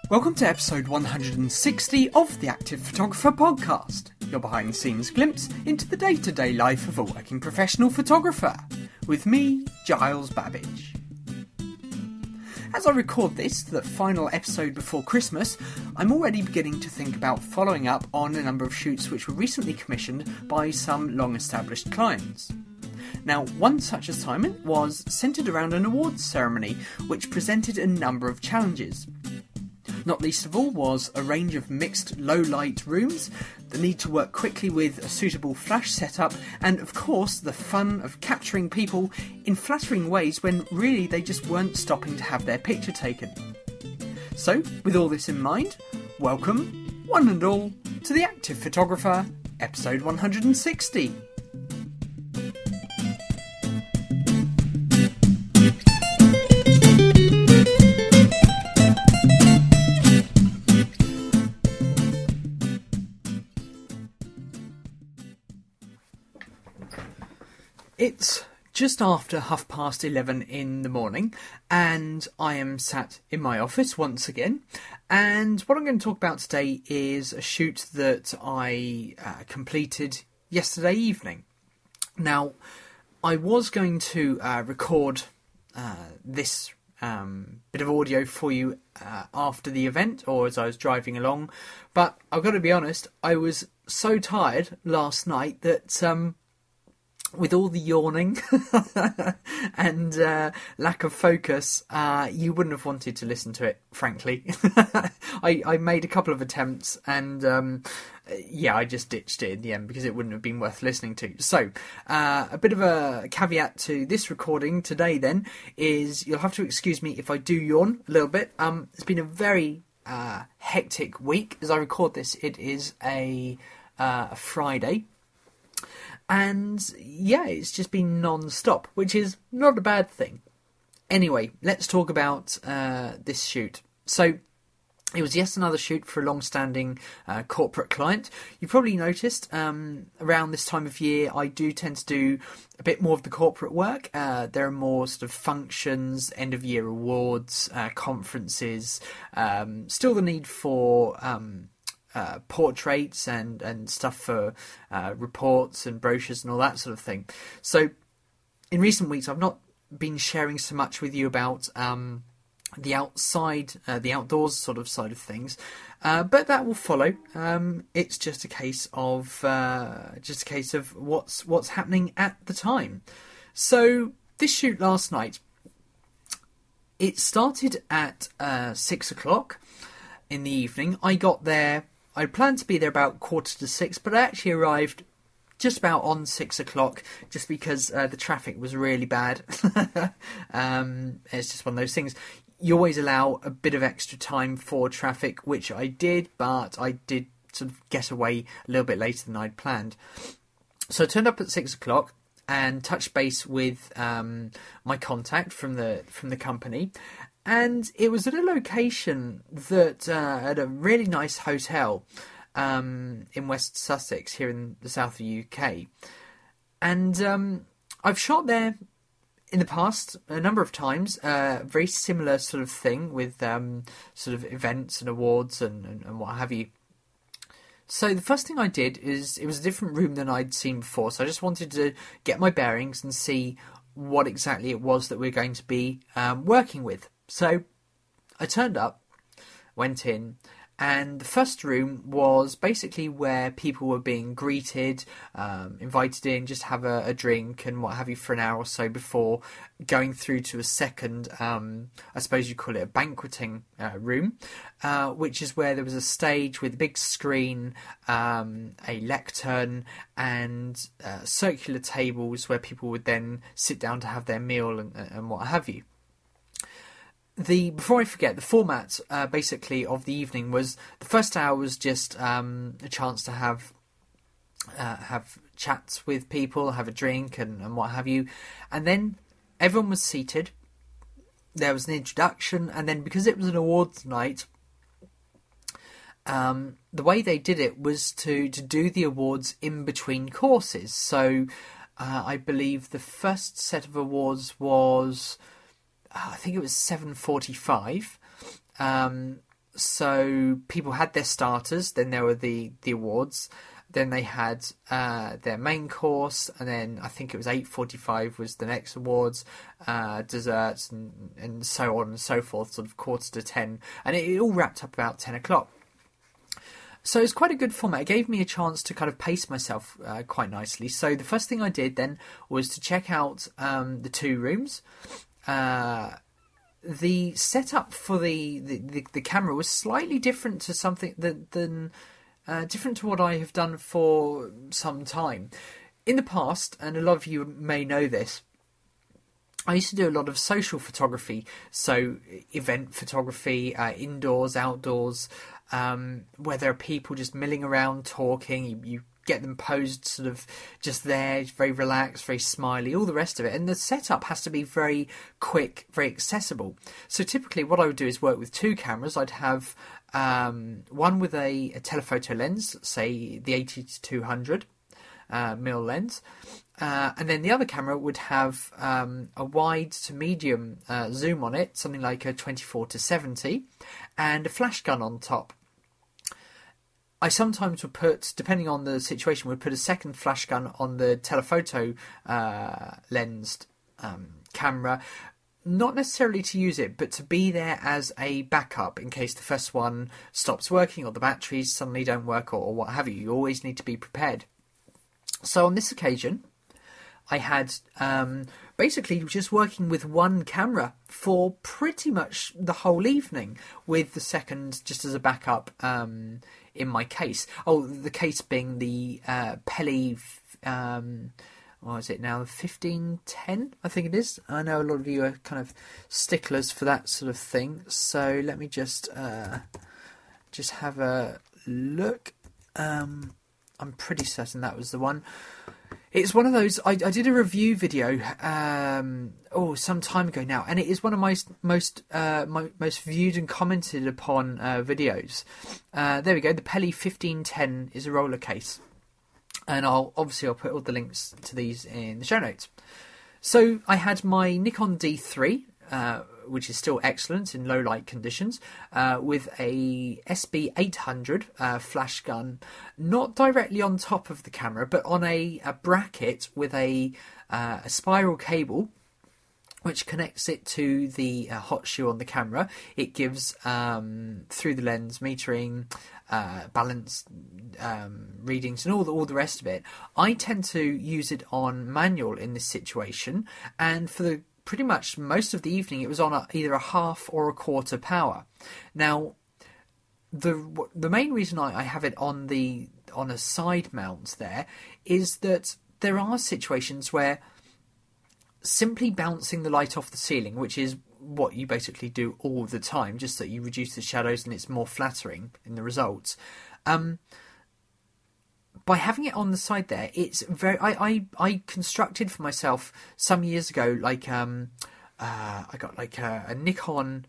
Welcome to episode 160 of the Active Photographer Podcast, your behind-the-scenes glimpse into the day-to-day life of a working professional photographer, with me, Giles Babbage. As I record this, the final episode before Christmas, I'm already beginning to think about following up on a number of shoots which were recently commissioned by some long-established clients. Now, one such assignment was centred around an awards ceremony which presented a number of challenges. Not least of all was a range of mixed low-light rooms, the need to work quickly with a suitable flash setup, and of course the fun of capturing people in flattering ways when really they just weren't stopping to have their picture taken. So, with all this in mind, welcome, one and all, to The Active Photographer, episode 160. It's just after 11:30 in the morning, and I am sat in my office once again. And what I'm going to talk about today is a shoot that I completed yesterday evening. Now, I was going to record this bit of audio for you after the event, or as I was driving along, but I've got to be honest, I was so tired last night that with all the yawning and lack of focus, you wouldn't have wanted to listen to it, frankly. I made a couple of attempts and I just ditched it in the end because it wouldn't have been worth listening to. So, a bit of a caveat to this recording today then is you'll have to excuse me if I do yawn a little bit. It's been a very hectic week. As I record this, it is a Friday. And yeah, it's just been non-stop, which is not a bad thing. Anyway, let's talk about this shoot. So, it was yet another shoot for a long-standing corporate client. You probably noticed around this time of year, I do tend to do a bit more of the corporate work. There are more sort of functions, end-of-year awards, conferences, still the need for portraits and stuff for reports and brochures and all that sort of thing. So in recent weeks I've not been sharing so much with you about the outside, the outdoors sort of side of things, but that will follow. It's just a case of what's happening at the time. So this shoot last night, it started at 6 o'clock in the evening. I got there. I planned to be there about 5:45, but I actually arrived just about on 6 o'clock, just because the traffic was really bad. It's just one of those things. You always allow a bit of extra time for traffic, which I did, but I did sort of get away a little bit later than I'd planned. So I turned up at 6 o'clock and touched base with my contact from the company. And it was at a location that at a really nice hotel in West Sussex, here in the south of the UK. And I've shot there in the past a number of times, very similar sort of thing with sort of events and awards and what have you. So the first thing I did is, it was a different room than I'd seen before, so I just wanted to get my bearings and see what exactly it was that we're going to be working with. So I turned up, went in, and the first room was basically where people were being greeted, invited in, just have a drink and what have you for an hour or so before going through to a second, I suppose you'd call it a banqueting room, which is where there was a stage with a big screen, a lectern, and circular tables where people would then sit down to have their meal and what have you. Before I forget, the format basically of the evening was, the first hour was just a chance to have chats with people, have a drink and what have you, and then everyone was seated. There was an introduction, and then because it was an awards night, the way they did it was to do the awards in between courses. So I believe the first set of awards was, I think it was 7:45. So people had their starters, then there were the awards, then they had their main course, and then I think it was 8:45 was the next awards, desserts, and so on and so forth, sort of 9:45, and it all wrapped up about 10 o'clock. So it's quite a good format. It gave me a chance to kind of pace myself quite nicely. So the first thing I did then was to check out the 2 rooms. The setup for the camera was slightly different to something than different to what I have done for some time. In the past, and a lot of you may know this, I used to do a lot of social photography, so event photography, indoors, outdoors, where there are people just milling around talking. You get them posed sort of just there, very relaxed, very smiley, all the rest of it. And the setup has to be very quick, very accessible. So typically what I would do is work with 2 cameras. I'd have one with a telephoto lens, say the 80-200 mil lens. And then the other camera would have a wide to medium zoom on it, something like a 24-70, and a flash gun on top. I sometimes would put, depending on the situation, would put a second flash gun on the telephoto lensed camera, not necessarily to use it, but to be there as a backup in case the first one stops working or the batteries suddenly don't work or what have you. You always need to be prepared. So on this occasion, I had basically just working with 1 camera for pretty much the whole evening, with the second just as a backup in my case. Oh, the case being the Peli, what is it now, 1510, I think it is. I know a lot of you are kind of sticklers for that sort of thing, so let me just have a look. I'm pretty certain that was the one. It's one of those, I did a review video some time ago now, and it is one of my most viewed and commented upon videos. There we go, the Peli 1510 is a roller case, and I'll put all the links to these in the show notes. So I had my Nikon D3, which is still excellent in low light conditions, with a SB800 flash gun, not directly on top of the camera, but on a bracket with a spiral cable, which connects it to the hot shoe on the camera. It gives through the lens metering, balance readings, and all the rest of it. I tend to use it on manual in this situation, and for the pretty much most of the evening it was on either a half or a quarter power. Now, the main reason I have it on a side mount there is that there are situations where simply bouncing the light off the ceiling, which is what you basically do all the time, just that you reduce the shadows and it's more flattering in the results. By having it on the side there, it's very. I constructed for myself some years ago, like I got like a Nikon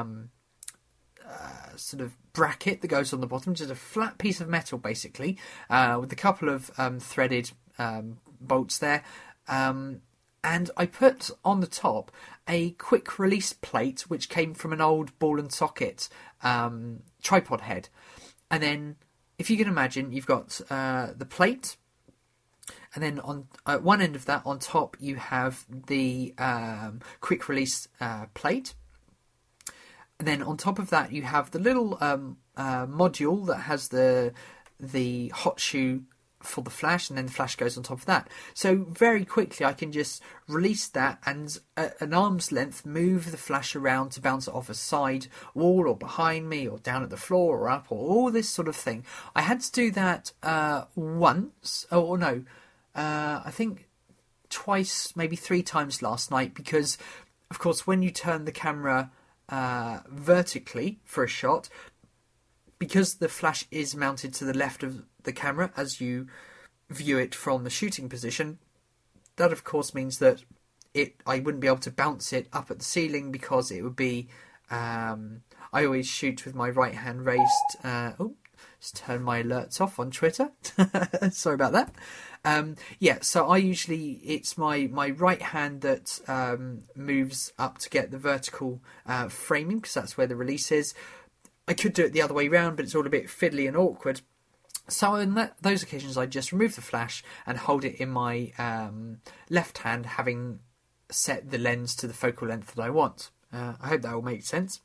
sort of bracket that goes on the bottom, just a flat piece of metal basically, with a couple of threaded bolts there, and I put on the top a quick release plate which came from an old ball and socket tripod head, and then, if you can imagine, you've got the plate, and then on one end of that, on top, you have the quick release plate. And then on top of that, you have the little module that has the hot shoe for the flash, and then the flash goes on top of that. So very quickly I can just release that and at an arm's length move the flash around to bounce it off a side wall or behind me or down at the floor or up or all this sort of thing. I had to do that once, I think twice, maybe 3 times last night, because of course when you turn the camera vertically for a shot, because the flash is mounted to the left of the camera as you view it from the shooting position, that of course means that I wouldn't be able to bounce it up at the ceiling, because it would be I always shoot with my right hand raised. Just turn my alerts off on Twitter. Sorry about that. So I usually, it's my right hand that moves up to get the vertical framing, because that's where the release is. I could do it the other way round, but it's all a bit fiddly and awkward. So on those occasions, I just remove the flash and hold it in my left hand, having set the lens to the focal length that I want. I hope that will make sense.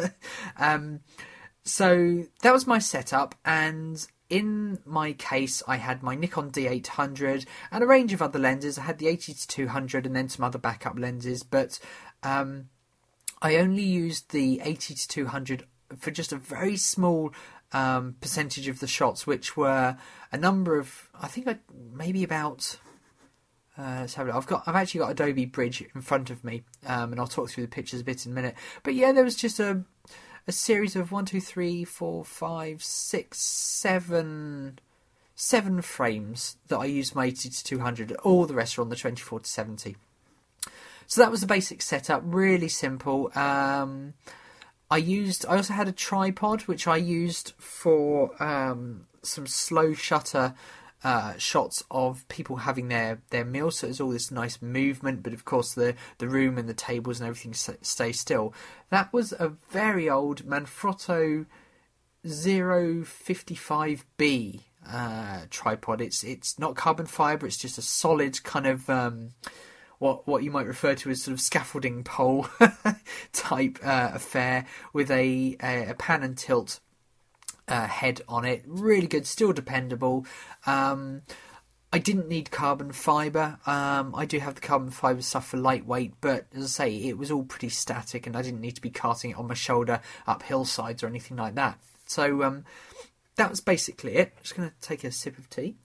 So that was my setup, and in my case I had my Nikon D800 and a range of other lenses. I had the 80-200 and then some other backup lenses, but I only used the 80-200 for just a very small percentage of the shots, which were a number of, I think maybe about... let's have a look. I've actually got Adobe Bridge in front of me, and I'll talk through the pictures a bit in a minute. But yeah, there was just a series of 1, 2, 3, 4, 5, 6, 7 frames that I used my 80-200. All the rest are on the 24-70. So that was the basic setup, really simple. I also had a tripod which I used for some slow shutter shots of people having their meals, so there's all this nice movement, but of course the room and the tables and everything stay still. That was a very old Manfrotto 055B tripod. It's not carbon fibre, it's just a solid kind of what you might refer to as sort of scaffolding pole type affair with a pan and tilt head on it. Really good, still dependable. I didn't need carbon fibre. I do have the carbon fibre stuff for lightweight, but as I say, it was all pretty static and I didn't need to be carting it on my shoulder up hillsides or anything like that. So that was basically it. Just going to take a sip of tea.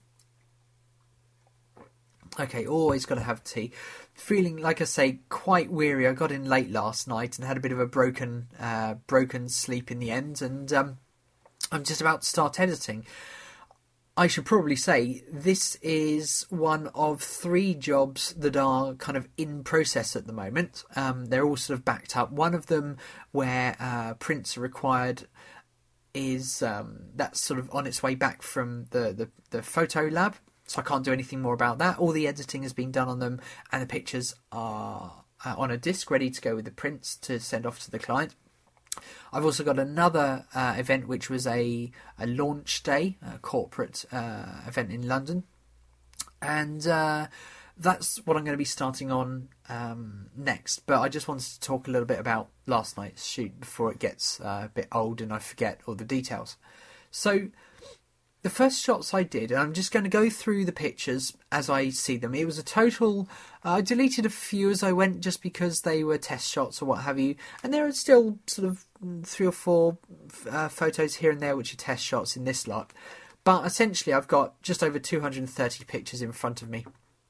Okay, always got to have tea. Feeling, like I say, quite weary. I got in late last night and had a bit of a broken sleep in the end, and I'm just about to start editing. I should probably say this is one of 3 jobs that are kind of in process at the moment. They're all sort of backed up. One of them, where prints are required, is that's sort of on its way back from the photo lab, so I can't do anything more about that. All the editing has been done on them, and the pictures are on a disc ready to go with the prints to send off to the client. I've also got another event, which was a launch day, a corporate event in London, and that's what I'm going to be starting on next. But I just wanted to talk a little bit about last night's shoot before it gets a bit old and I forget all the details. So the first shots I did, and I'm just going to go through the pictures as I see them. It was a total... I deleted a few as I went just because they were test shots or what have you. And there are still sort of 3 or 4 photos here and there which are test shots in this lot. But essentially I've got just over 230 pictures in front of me.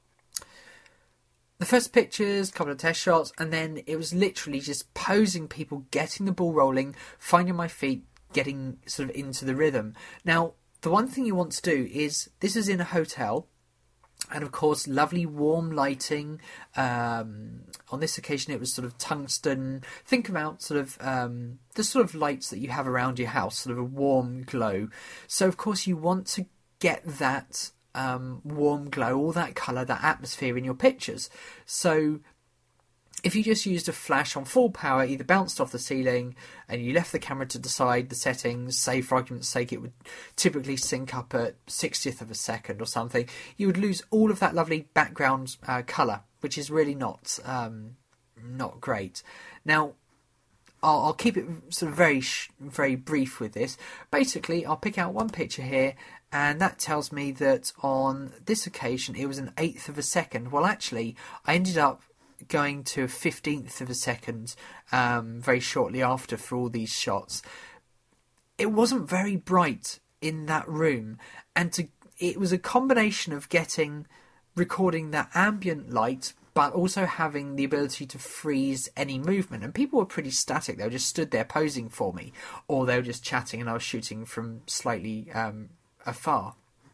The first pictures, a couple of test shots, and then it was literally just posing people, getting the ball rolling, finding my feet, getting sort of into the rhythm. Now, the one thing you want to do is, this is in a hotel, and of course lovely warm lighting. On this occasion it was sort of tungsten. Think about sort of the sort of lights that you have around your house, sort of a warm glow. So of course you want to get that warm glow, all that colour, that atmosphere in your pictures. So if you just used a flash on full power, either bounced off the ceiling and you left the camera to decide the settings, say for argument's sake it would typically sync up at 60th of a second or something, you would lose all of that lovely background colour, which is really not great. Now, I'll keep it sort of very brief with this. Basically, I'll pick out one picture here, and that tells me that on this occasion it was an 1/8 of a second. Well, actually, I ended up going to a 15th of a second very shortly after for all these shots. It wasn't very bright in that room, and it was a combination of recording that ambient light but also having the ability to freeze any movement. And people were pretty static. They were just stood there posing for me, or they were just chatting and I was shooting from slightly afar.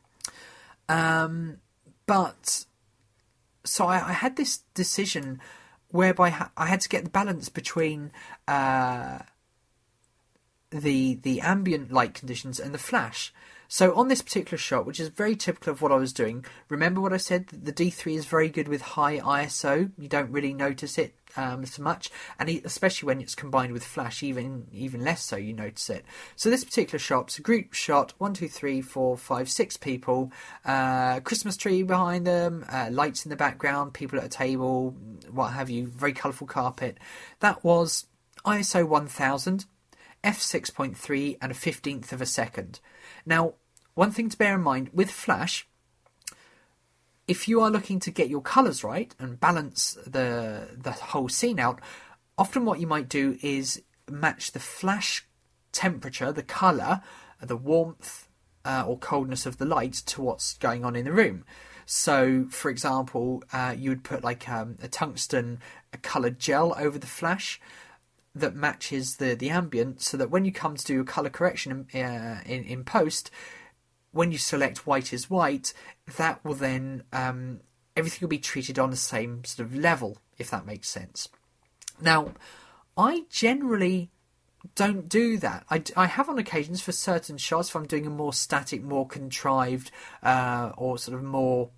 So I had this decision whereby I had to get the balance between the ambient light conditions and the flash. So on this particular shot, which is very typical of what I was doing, remember what I said, the D3 is very good with high ISO. You don't really notice it so much, and especially when it's combined with flash, even less so you notice it. So this particular shot, it's a group shot, 1, 2, 3, 4, 5, 6 people, Christmas tree behind them, lights in the background, people at a table, what have you, very colourful carpet. That was ISO 1000, f6.3 and a 15th of a second. Now, one thing to bear in mind with flash, if you are looking to get your colours right and balance the whole scene out, often what you might do is match the flash temperature, the colour, the warmth or coldness of the light to what's going on in the room. So, for example, you would put like a tungsten coloured gel over the flash that matches the ambient, so that when you come to do a colour correction in post, when you select white is white, that will then, everything will be treated on the same sort of level, if that makes sense. Now, I generally don't do that. I have on occasions for certain shots, if I'm doing a more static, more contrived, or sort of more,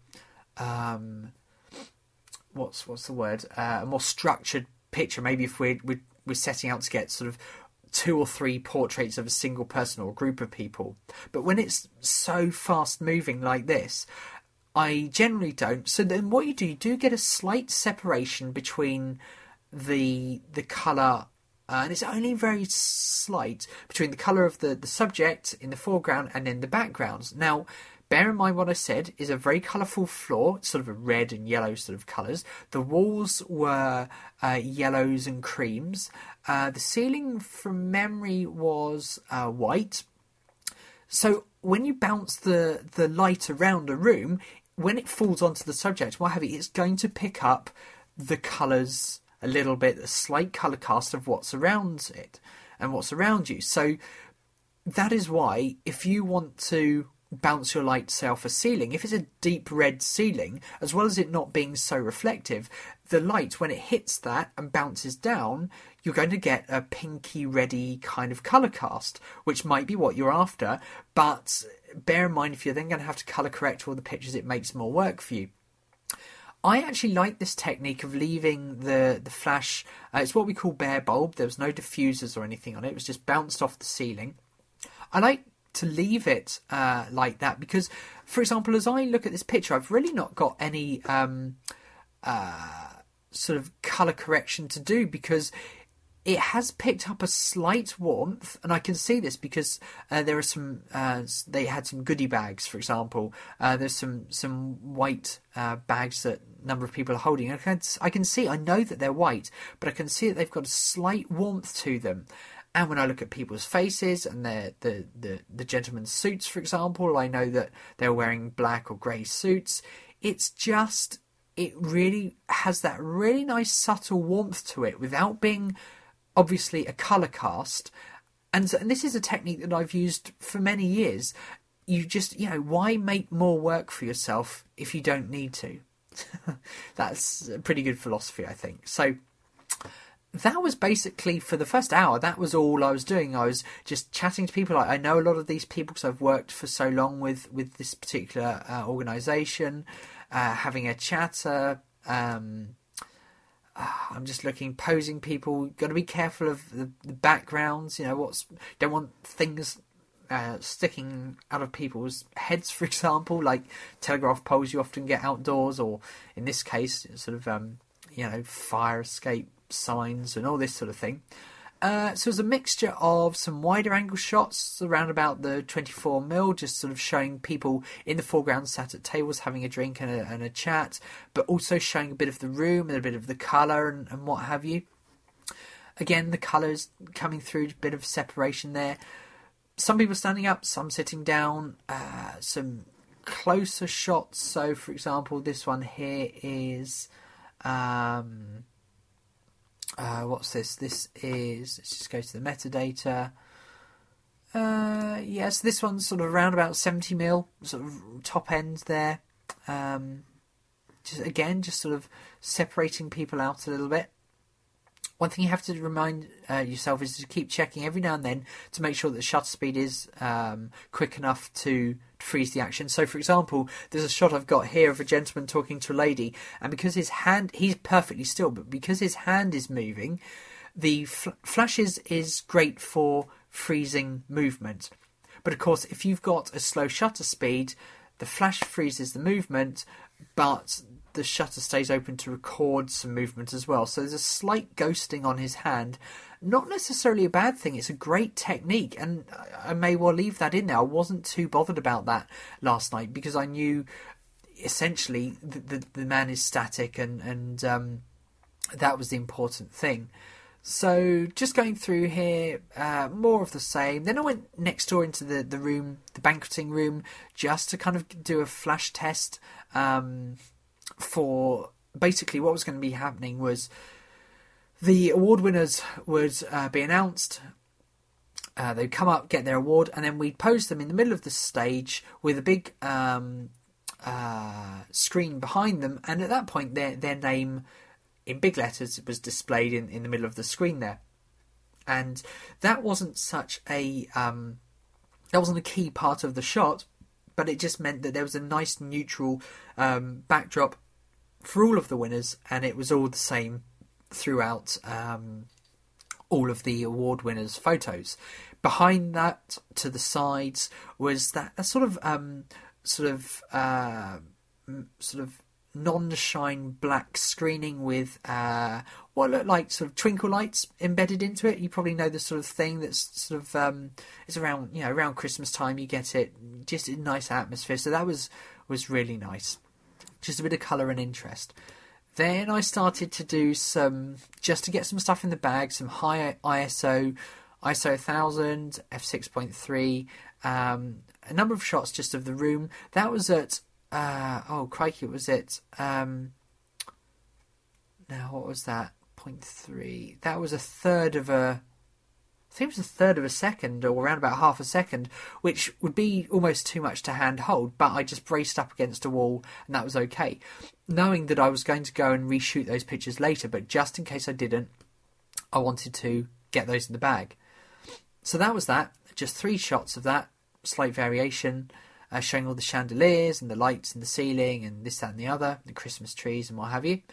what's the word, a more structured picture, maybe if we're setting out to get sort of 2 or 3 portraits of a single person or a group of people. But when it's so fast moving like this, I generally don't. So then what you do get a slight separation between the colour, and it's only very slight, between the colour of the subject in the foreground and then the backgrounds. Now, bear in mind what I said is a very colourful floor, sort of a red and yellow sort of colours. The walls were yellows and creams. The ceiling, from memory, was white. So when you bounce the light around a room, when it falls onto the subject, what have you, it's going to pick up the colours a little bit, a slight colour cast of what's around it and what's around you. So that is why, if you want to bounce your light, say, off a ceiling, if it's a deep red ceiling, as well as it not being so reflective, the light, when it hits that and bounces down, you're going to get a pinky reddy kind of colour cast, which might be what you're after, but bear in mind, if you're then going to have to colour correct all the pictures, it makes more work for you. I actually like this technique of leaving the flash, it's what we call bare bulb. There was no diffusers or anything on it, it was just bounced off the ceiling. I like to leave it like that because, for example, as I look at this picture, I've really not got any sort of colour correction to do, because it has picked up a slight warmth, and I can see this because there are some. They had some goodie bags, for example. There's some white bags that a number of people are holding. I can see. I know that they're white, but I can see that they've got a slight warmth to them. And when I look at people's faces and the gentlemen's suits, for example, I know that they're wearing black or grey suits. It's just, it really has that really nice subtle warmth to it without being obviously a colour cast. And this is a technique that I've used for many years. You just, why make more work for yourself if you don't need to? That's a pretty good philosophy, I think. So that was basically, for the first hour, that was all I was doing. I was just chatting to people. I know a lot of these people because I've worked for so long with this particular organisation, having a chatter. I'm just looking, posing people. Got to be careful of the backgrounds. Don't want things sticking out of people's heads, for example, like telegraph poles you often get outdoors, or in this case, sort of fire escape signs and all this sort of thing. So it was a mixture of some wider angle shots around about the 24mm, just sort of showing people in the foreground sat at tables having a drink and a chat, but also showing a bit of the room and a bit of the colour and what have you. Again, the colours coming through, a bit of separation there. Some people standing up, some sitting down, some closer shots. So, for example, this one here is what's this? This is, let's just go to the metadata. Yes, this one's sort of around about 70mm, sort of top end there. Just sort of separating people out a little bit. One thing you have to remind yourself is to keep checking every now and then to make sure that the shutter speed is quick enough to freeze the action. So, for example, there's a shot I've got here of a gentleman talking to a lady, and because his hand, he's perfectly still, but because his hand is moving, the flash is great for freezing movement. But of course, if you've got a slow shutter speed, the flash freezes the movement, but the shutter stays open to record some movement as well. So there's a slight ghosting on his hand. Not necessarily a bad thing. It's a great technique, and I may well leave that in there. I wasn't too bothered about that last night because I knew essentially the man is static, and that was the important thing. So just going through here, more of the same. Then I went next door into the room, the banqueting room, just to kind of do a flash test for basically what was going to be happening was the award winners would be announced. They'd come up, get their award, and then we'd pose them in the middle of the stage with a big screen behind them, and at that point their name in big letters was displayed in the middle of the screen there. And that wasn't such a that wasn't a key part of the shot, but it just meant that there was a nice neutral backdrop for all of the winners, and it was all the same throughout all of the award winners' photos. Behind that, to the sides, was that a sort of non-shine black screening with what looked like sort of twinkle lights embedded into it. You probably know the sort of thing that's sort of it's around around Christmas time. You get it, just a nice atmosphere. So that was really nice. Just a bit of colour and interest. Then I started to do just to get some stuff in the bag, some high ISO 1000, f6.3, a number of shots just of the room. That was at it was at now what was that? 0.3. That was a third of a second, or around about half a second, which would be almost too much to handhold, but I just braced up against a wall and that was okay. Knowing that I was going to go and reshoot those pictures later, but just in case I didn't, I wanted to get those in the bag. So that was that. Just 3 shots of that, slight variation, showing all the chandeliers and the lights in the ceiling and this, that and the other, the Christmas trees and what have you.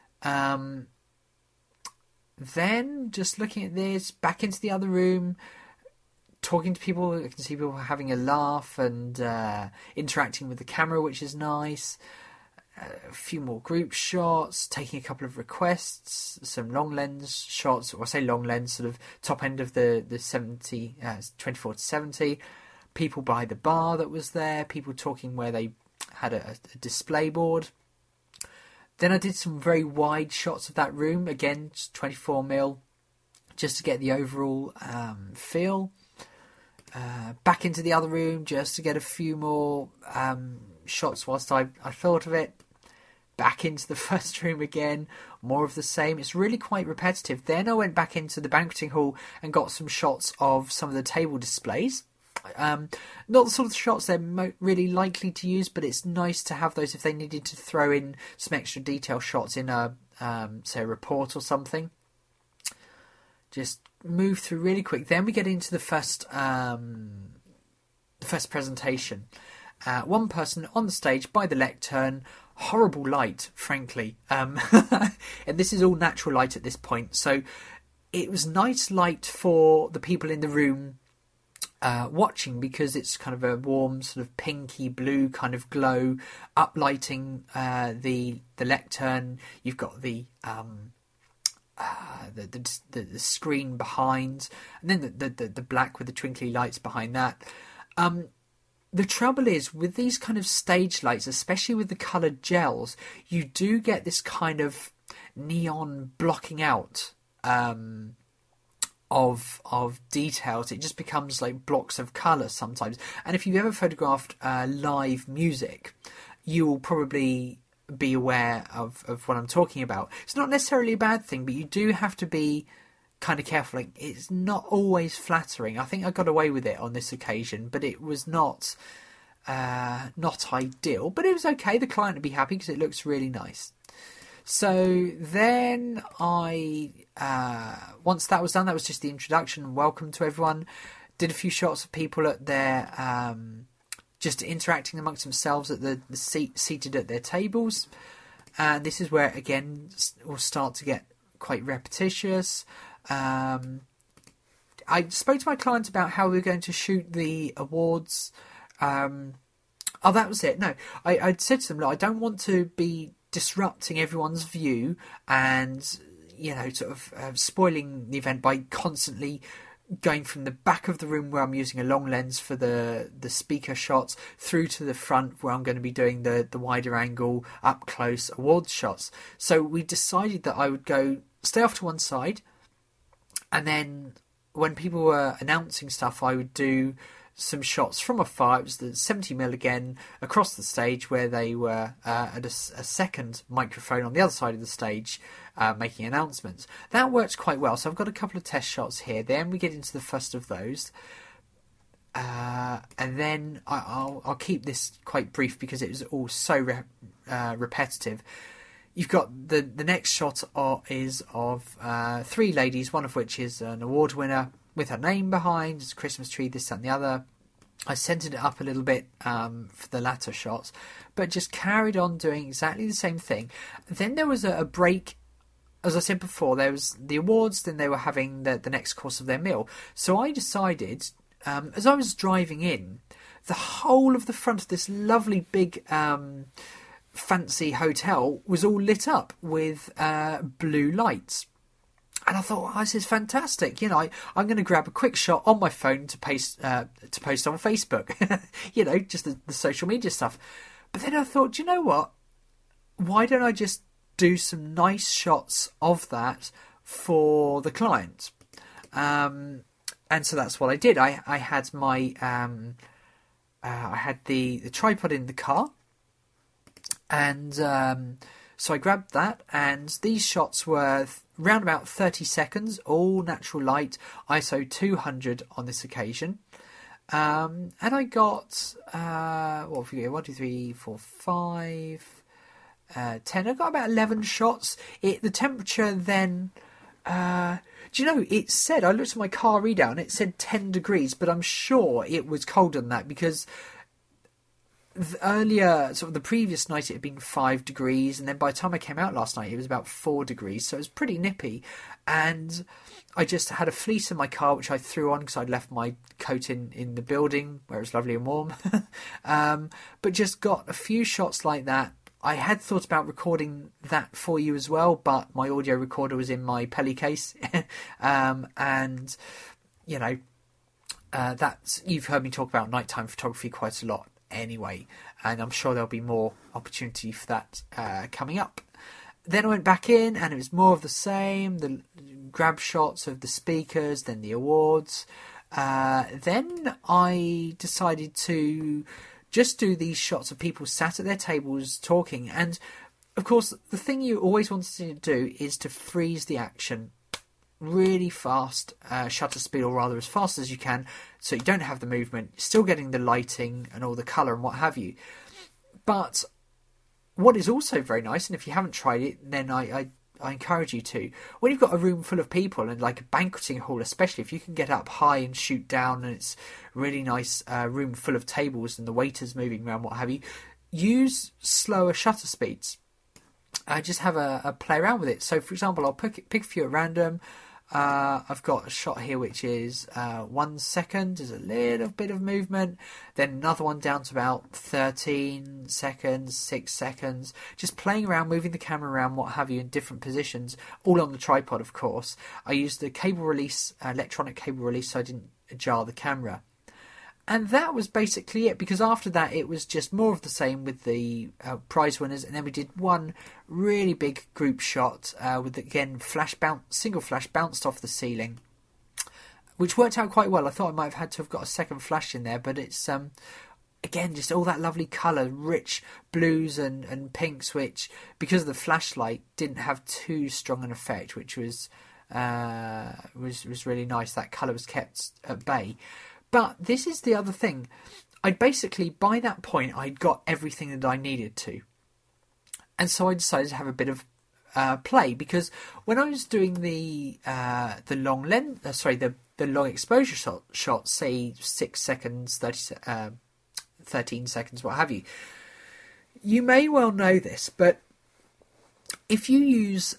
Then, just looking at this, back into the other room, talking to people. I can see people having a laugh and interacting with the camera, which is nice. A few more group shots, taking a couple of requests, some long lens shots, or I say long lens, sort of top end of the 70, 24 to 70. People by the bar that was there, people talking where they had a display board. Then I did some very wide shots of that room, again, just 24mm, just to get the overall feel. Back into the other room, just to get a few more shots whilst I thought of it. Back into the first room again, more of the same. It's really quite repetitive. Then I went back into the banqueting hall and got some shots of some of the table displays. Not the sort of shots they're really likely to use, but it's nice to have those if they needed to throw in some extra detail shots in a say a report or something. Just move through really quick. Then we get into the first presentation. One person on the stage by the lectern. Horrible light, frankly, and this is all natural light at this point, so it was nice light for the people in the room watching, because it's kind of a warm sort of pinky blue kind of glow uplighting the lectern. You've got the screen behind, and then the black with the twinkly lights behind that. The trouble is, with these kind of stage lights, especially with the coloured gels, you do get this kind of neon blocking out of details. It just becomes like blocks of colour sometimes. And if you've ever photographed live music, you will probably be aware of what I'm talking about. It's not necessarily a bad thing, but you do have to be kind of careful. Like, it's not always flattering. I think I got away with it on this occasion, but it was not ideal. But it was okay. The client would be happy because it looks really nice. So then once that was done, that was just the introduction and welcome to everyone. Did a few shots of people at their, just interacting amongst themselves at the seated at their tables. And this is where, again, will start to get quite repetitious. I spoke to my client about how we were going to shoot the awards. That was it. No, I'd said to them, look, I don't want to be disrupting everyone's view and, sort of spoiling the event by constantly going from the back of the room where I'm using a long lens for the speaker shots through to the front where I'm going to be doing the wider angle, up close awards shots. So we decided that I would stay off to one side, and then when people were announcing stuff, I would do some shots from afar. It was the 70mm again across the stage where they were at a second microphone on the other side of the stage making announcements. That worked quite well. So I've got a couple of test shots here. Then we get into the first of those. And then I'll keep this quite brief because it was all so repetitive. You've got the next shot is of three ladies, one of which is an award winner with her name behind. It's a Christmas tree, this, that and the other. I centered it up a little bit for the latter shots, but just carried on doing exactly the same thing. Then there was a break. As I said before, there was the awards, then they were having the next course of their meal. So I decided, as I was driving in, the whole of the front of this lovely big fancy hotel was all lit up with blue lights. And I thought, this is fantastic. I'm going to grab a quick shot on my phone to post on Facebook. Just the social media stuff. But then I thought, do you know what? Why don't I just do some nice shots of that for the client? And so that's what I did. I had my I had the tripod in the car, and so I grabbed that, and these shots were round about 30 seconds, all natural light, ISO 200 on this occasion. And I got, 1, 2, 3, 4, 5, 10. I got about 11 shots. The temperature then, do you know, it said, I looked at my car readout and it said 10 degrees, but I'm sure it was colder than that because earlier, sort of the previous night, it had been 5 degrees, and then by the time I came out last night, it was about 4 degrees, so it was pretty nippy. And I just had a fleece in my car, which I threw on because I'd left my coat in the building where it was lovely and warm. But just got a few shots like that. I had thought about recording that for you as well, but my audio recorder was in my Peli case. And, that's, you've heard me talk about nighttime photography quite a lot anyway, and I'm sure there'll be more opportunity for that coming up. Then I went back in and it was more of the same, the grab shots of the speakers, then the awards. Then I decided to just do these shots of people sat at their tables talking, and of course the thing you always wanted to do is to freeze the action really fast, shutter speed, or rather as fast as you can, so you don't have the movement, still getting the lighting and all the colour and what have you. But what is also very nice, and if you haven't tried it, then I encourage you to, when you've got a room full of people, and like a banqueting hall especially, if you can get up high and shoot down and it's a really nice room full of tables and the waiters moving around, what have you, use slower shutter speeds. Just have a play around with it. So for example, I'll pick a few at random. I've got a shot here which is 1 second, there's a little bit of movement, then another one down to about 13 seconds, 6 seconds, just playing around, moving the camera around, what have you, in different positions, all on the tripod of course. I used the cable release, electronic cable release, so I didn't jar the camera. And that was basically it, because after that it was just more of the same with the prize winners, and then we did one really big group shot with, again, single flash bounced off the ceiling, which worked out quite well. I thought I might have had to have got a second flash in there, but it's, again, just all that lovely colour, rich blues and pinks, which, because of the flashlight, didn't have too strong an effect, which was really nice. That colour was kept at bay. But this is the other thing. I'd basically, by that point, I'd got everything that I needed to. And so I decided to have a bit of play, because when I was doing the long the long exposure shots, say 6 seconds, 13 seconds, what have you, you may well know this, but if you use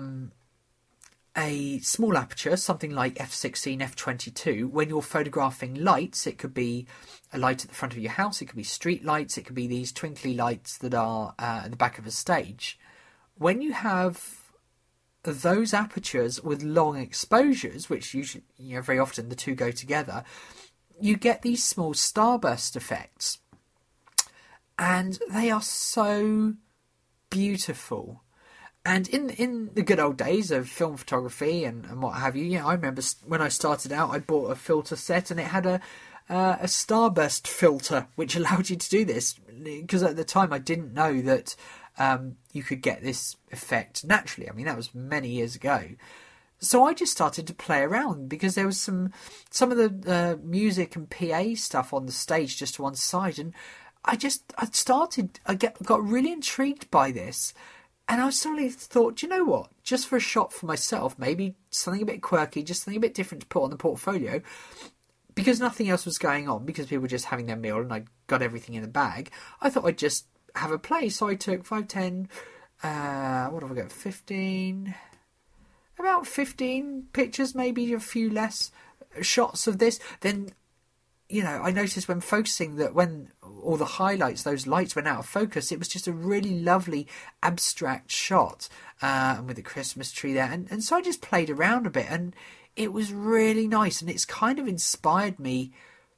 a small aperture, something like f16, f22, when you're photographing lights, it could be a light at the front of your house, it could be street lights, it could be these twinkly lights that are at the back of a stage. When you have those apertures with long exposures, which usually, very often the two go together, you get these small starburst effects. And they are so beautiful. And in the good old days of film photography and what have you, I remember when I started out, I bought a filter set and it had a starburst filter, which allowed you to do this. Because at the time I didn't know that you could get this effect naturally. I mean, that was many years ago. So I just started to play around, because there was some of the music and PA stuff on the stage just to one side, and I got really intrigued by this. And I suddenly thought, do you know what? Just for a shot for myself, maybe something a bit quirky, just something a bit different to put on the portfolio, because nothing else was going on, because people were just having their meal and I got everything in the bag, I thought I'd just have a play. So I took 5, 10, what have I got, 15, about 15 pictures, maybe a few less shots of this. Then, I noticed when focusing that when all the highlights, those lights went out of focus, it was just a really lovely abstract shot, and with the Christmas tree there. And so I just played around a bit, and it was really nice. And it's kind of inspired me,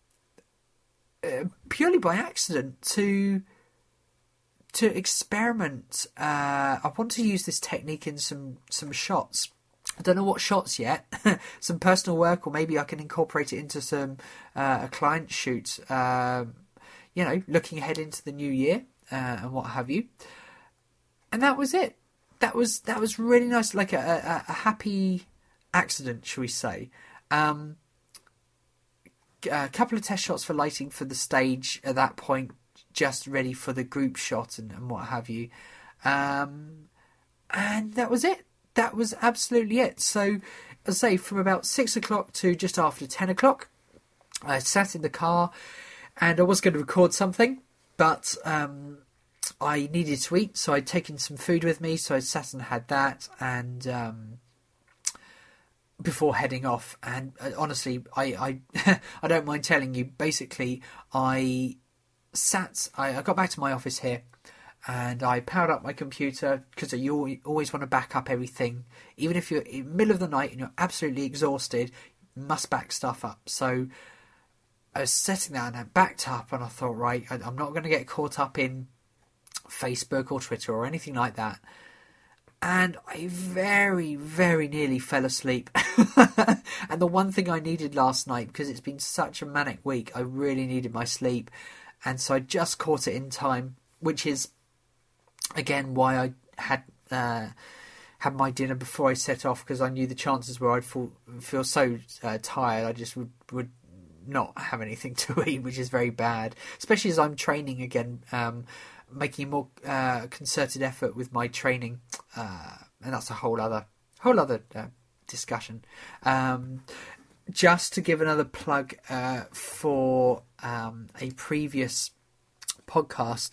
purely by accident, to experiment. I want to use this technique in some shots. I don't know what shots yet. Some personal work, or maybe I can incorporate it into some a client shoot. Looking ahead into the new year and what have you. And that was it. That was really nice, like a happy accident, shall we say? A couple of test shots for lighting for the stage at that point, just ready for the group shot and what have you. And that was it. That was absolutely it. So, as I say, from about 6 o'clock to just after 10 o'clock, I sat in the car and I was going to record something, but I needed to eat, so I'd taken some food with me, so I sat and had that, and before heading off. And honestly, I I don't mind telling you, basically, I got back to my office here, and I powered up my computer, because you always want to back up everything. Even if you're in the middle of the night and you're absolutely exhausted, you must back stuff up. So I was setting that and I backed up, and I thought, right, I'm not going to get caught up in Facebook or Twitter or anything like that. And I very, very nearly fell asleep. And the one thing I needed last night, because it's been such a manic week, I really needed my sleep. And so I just caught it in time, which is, again, why I had my dinner before I set off, because I knew the chances were I'd feel so tired I just would not have anything to eat, which is very bad, especially as I'm training again, making a more concerted effort with my training, and that's a whole other discussion. Just to give another plug for a previous podcast,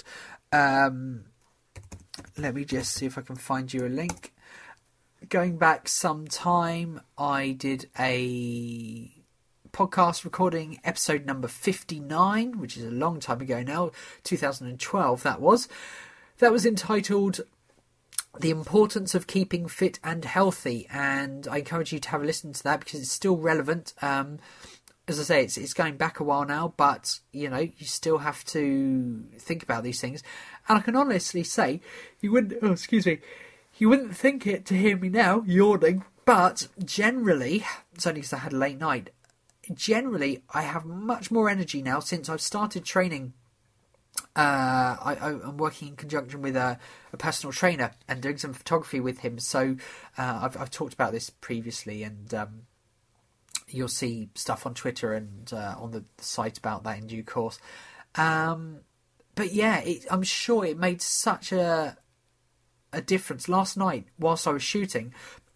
let me just see if I can find you a link. Going back some time, I did a podcast recording episode number 59, which is a long time ago now, 2012 that was. That was entitled The Importance of Keeping Fit and Healthy, and I encourage you to have a listen to that, because it's still relevant. As I say, it's going back a while now, but you still have to think about these things. And I can honestly say, you wouldn't think it to hear me now yawning, but generally, it's only because I had a late night. Generally, I have much more energy now since I've started training. I'm working in conjunction with a personal trainer and doing some photography with him. So I've talked about this previously, and you'll see stuff on Twitter and on the site about that in due course. But yeah, I'm sure it made such a a difference. Last night, whilst I was shooting,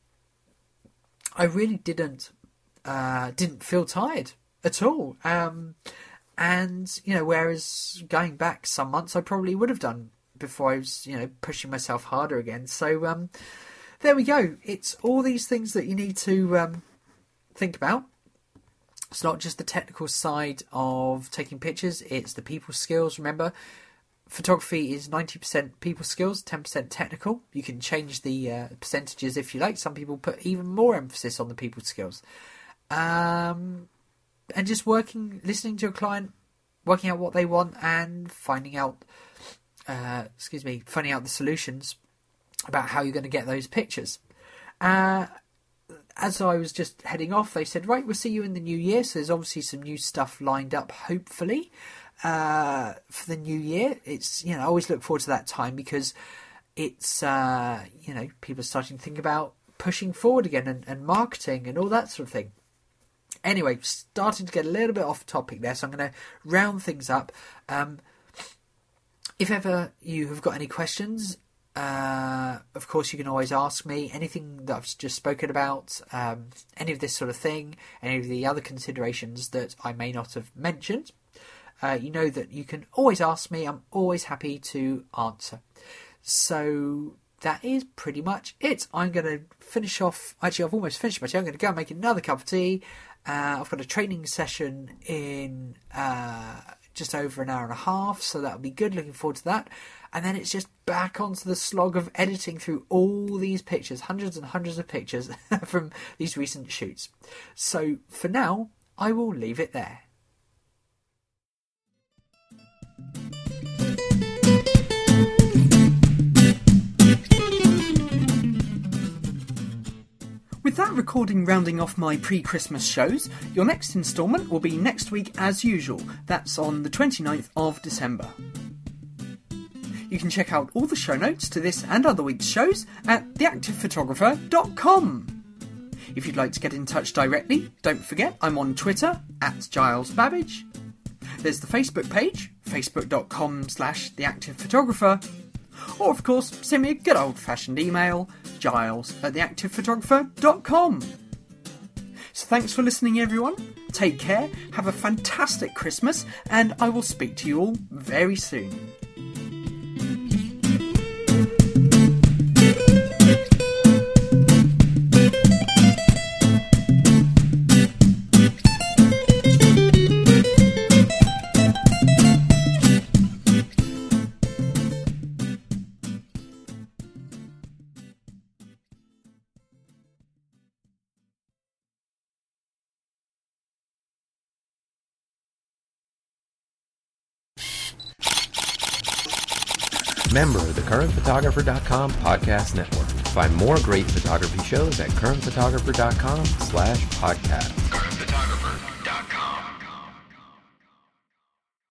I really didn't feel tired at all. And, whereas going back some months, I probably would have done before I was, pushing myself harder again. So there we go. It's all these things that you need to think about. It's not just the technical side of taking pictures, it's the people skills. Remember, photography is 90% people skills, 10% technical. You can change the percentages if you like. Some people put even more emphasis on the people skills. And just listening to a client, working out what they want and finding out the solutions about how you're going to get those pictures. As I was just heading off, they said, right, we'll see you in the new year. So there's obviously some new stuff lined up, hopefully, for the new year. It's, I always look forward to that time because it's, people are starting to think about pushing forward again and marketing and all that sort of thing. Anyway, starting to get a little bit off topic there, so I'm going to round things up. If ever you have got any questions, of course you can always ask me anything that I've just spoken about, any of this sort of thing, any of the other considerations that I may not have mentioned. You know that you can always ask me. I'm always happy to answer. So that is pretty much it. I'm going to finish off. Actually, I've almost finished my tea. I'm going to go and make another cup of tea. I've got a training session in just over an hour and a half, so that'll be good. Looking forward to that. And then it's just back onto the slog of editing through all these pictures, hundreds and hundreds of pictures from these recent shoots. So for now, I will leave it there. With that recording rounding off my pre-Christmas shows, your next instalment will be next week as usual. That's on the 29th of December. You can check out all the show notes to this and other week's shows at theactivephotographer.com. If you'd like to get in touch directly, don't forget I'm on Twitter @GilesBabbage. There's the Facebook page, facebook.com/theactivephotographer. Or, of course, send me a good old-fashioned email, giles@theactivephotographer.com. So thanks for listening, everyone. Take care, have a fantastic Christmas, and I will speak to you all very soon. Member of the CurrentPhotographer.com podcast network. Find more great photography shows at CurrentPhotographer.com/podcast.